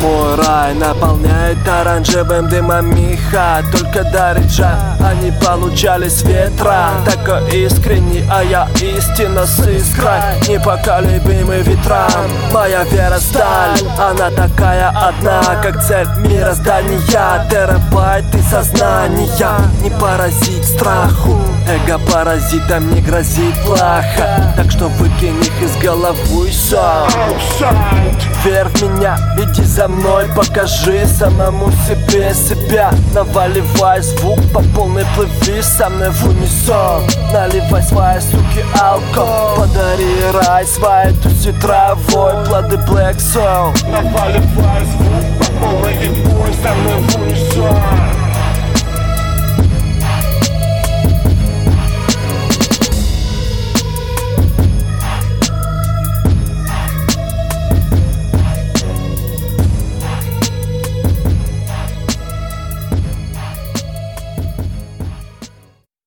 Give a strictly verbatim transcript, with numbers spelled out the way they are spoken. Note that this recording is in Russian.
Мой рай наполняет оранжевым дымом меха. Только дарит жар, они получали с ветра. Такой искренний, а я истинно с искрой, непоколебимый ветрам. Моя вера сталь, она такая одна, как цель мироздания. Терабайты сознания, не поразить страху. Эго паразитам не грозит плохо, так что выкинь их из головы сам. Верь в меня, иди за мной, покажи самому себе себя. Наваливай звук по полной, плыви со мной в унисон. Наливай свои суки алкоголь, подари рай своей туси травой, плоды Black Soul. Наваливай звук по полной и бой со мной в унисон.